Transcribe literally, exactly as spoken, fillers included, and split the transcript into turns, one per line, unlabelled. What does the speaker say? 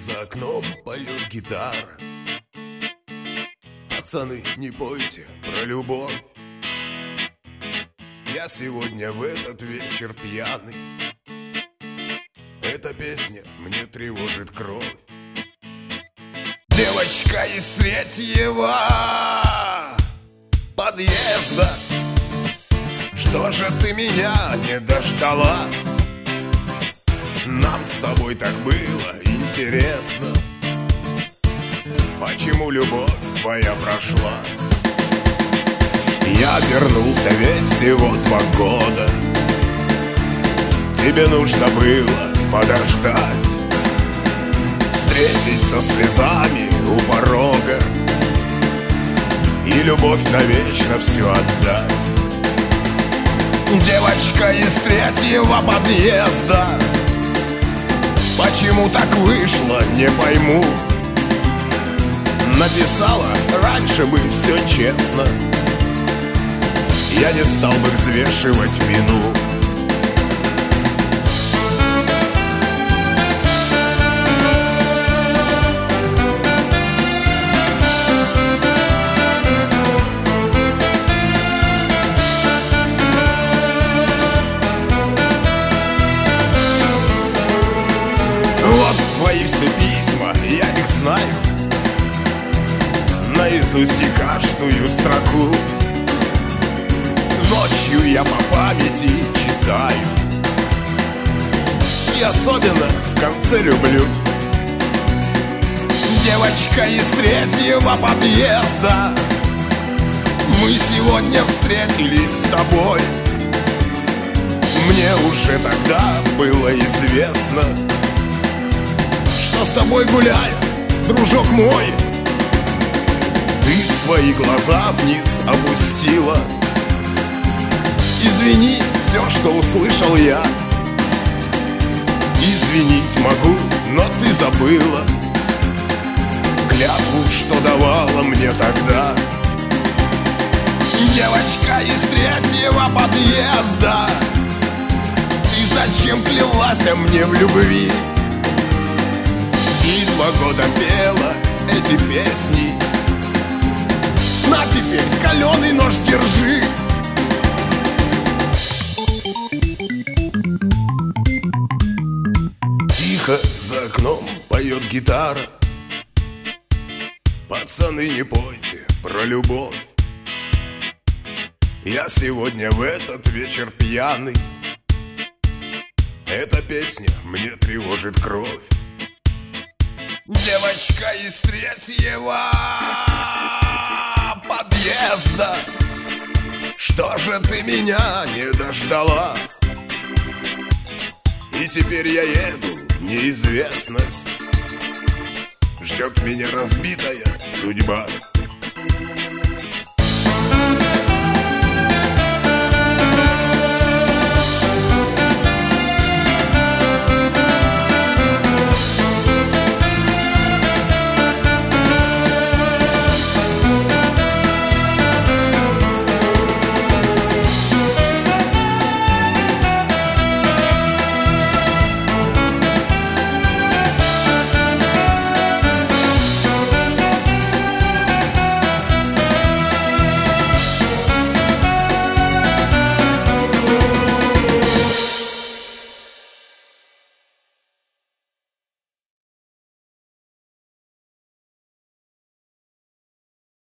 за окном поет гитара. Пацаны, не пойте про любовь. Я сегодня в этот вечер пьяный. Эта песня мне тревожит кровь. Девочка из третьего подъезда, что же ты меня не дождала? Нам с тобой так было интересно. Почему любовь твоя прошла? Я вернулся, ведь всего два года. Тебе нужно было подождать, встретить со слезами у порога и любовь навечно все отдать. Девочка из третьего подъезда, почему так вышло, не пойму. Написала раньше бы все честно, я не стал бы взвешивать вину. Вот твои все письма, я их знаю наизусть и каждую строку. Ночью я по памяти читаю, и особенно в конце люблю. Девочка из третьего подъезда, мы сегодня встретились с тобой. Мне уже тогда было известно, что с тобой гуляю, дружок мой. Ты свои глаза вниз опустила. Извини, все, что услышал я. Извинить могу, но ты забыла клятву, что давала мне тогда. Девочка из третьего подъезда, ты зачем клялась мне в любви? И два года пела эти песни. На теперь каленый нож держи. Тихо за окном поет гитара. Пацаны, не пойте про любовь. Я сегодня в этот вечер пьяный. Эта песня мне тревожит кровь. Девочка из третьего подъезда, что же ты меня не дождала? И теперь я еду в неизвестность. Ждет меня разбитая судьба.